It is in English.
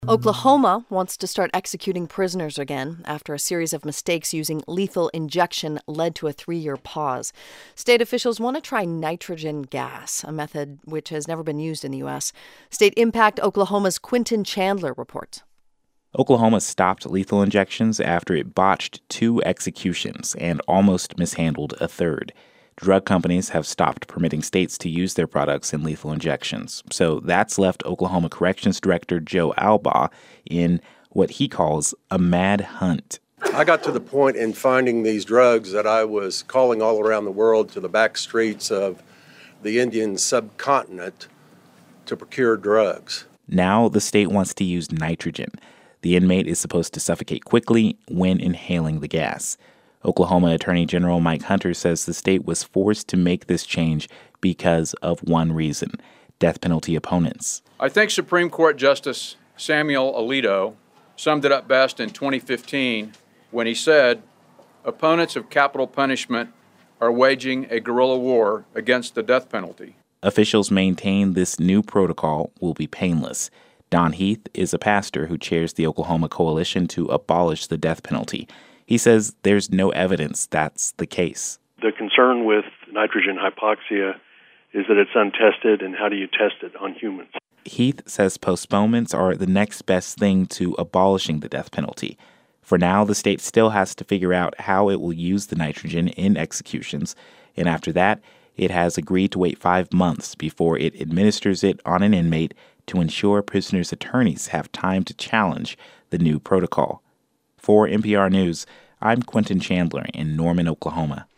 Oklahoma wants to start executing prisoners again after a series of mistakes using lethal injection led to a 3-year pause. State officials want to try nitrogen gas, a method which has never been used in the U.S. State Impact Oklahoma's Quentin Chandler reports. Oklahoma stopped lethal injections after it botched 2 executions and almost mishandled a third. Drug companies have stopped permitting states to use their products in lethal injections. So that's left Oklahoma Corrections Director Joe Albaugh in what he calls a mad hunt. I got to the point in finding these drugs that I was calling all around the world to the back streets of the Indian subcontinent to procure drugs. Now the state wants to use nitrogen. The inmate is supposed to suffocate quickly when inhaling the gas. Oklahoma Attorney General Mike Hunter says the state was forced to make this change because of one reason: death penalty opponents. I think Supreme Court Justice Samuel Alito summed it up best in 2015 when he said, "Opponents of capital punishment are waging a guerrilla war against the death penalty." Officials maintain this new protocol will be painless. Don Heath is a pastor who chairs the Oklahoma Coalition to abolish the death penalty. He says there's no evidence that's the case. The concern with nitrogen hypoxia is that it's untested, and how do you test it on humans? Heath says postponements are the next best thing to abolishing the death penalty. For now, the state still has to figure out how it will use the nitrogen in executions, and after that, it has agreed to wait 5 months before it administers it on an inmate to ensure prisoners' attorneys have time to challenge the new protocol. For NPR News, I'm Quentin Chandler in Norman, Oklahoma.